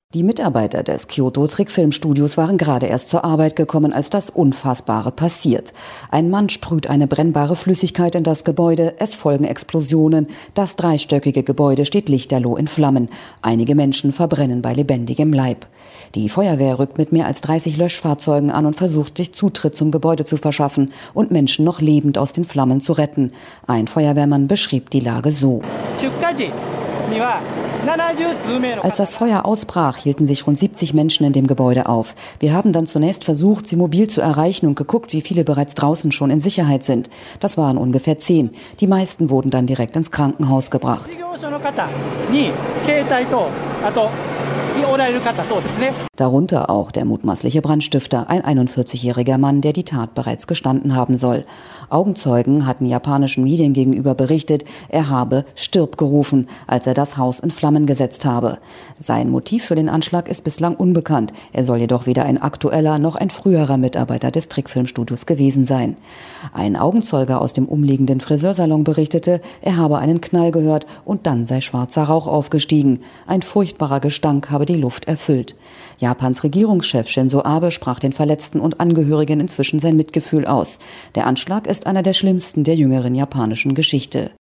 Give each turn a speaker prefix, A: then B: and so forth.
A: Die Mitarbeiter des Kyoto-Trickfilmstudios waren gerade erst zur Arbeit gekommen, als das Unfassbare passiert. Ein Mann sprüht eine brennbare Flüssigkeit in das Gebäude, es folgen Explosionen, das dreistöckige Gebäude steht lichterloh in Flammen. Einige Menschen verbrennen bei lebendigem Leib. Die Feuerwehr rückt mit mehr als 30 Löschfahrzeugen an und versucht, sich Zutritt zum Gebäude zu verschaffen und Menschen noch lebend aus den Flammen zu retten. Ein Feuerwehrmann beschrieb die Lage so: Als das Feuer ausbrach, hielten sich rund 70 Menschen in dem Gebäude auf. Wir haben dann zunächst versucht, sie mobil zu erreichen und geguckt, wie viele bereits draußen schon in Sicherheit sind. Das waren ungefähr 10. Die meisten wurden dann direkt ins Krankenhaus gebracht. Darunter auch der mutmaßliche Brandstifter, ein 41-jähriger Mann, der die Tat bereits gestanden haben soll. Augenzeugen hatten japanischen Medien gegenüber berichtet, er habe „Stirb" gerufen, als er das Haus in Flammen gesetzt habe. Sein Motiv für den Anschlag ist bislang unbekannt. Er soll jedoch weder ein aktueller noch ein früherer Mitarbeiter des Trickfilmstudios gewesen sein. Ein Augenzeuge aus dem umliegenden Friseursalon berichtete, er habe einen Knall gehört und dann sei schwarzer Rauch aufgestiegen. Ein furchtbarer Gestank habe die Luft erfüllt. Japans Regierungschef Shinzo Abe sprach den Verletzten und Angehörigen inzwischen sein Mitgefühl aus. Der Anschlag ist einer der schlimmsten der jüngeren japanischen Geschichte.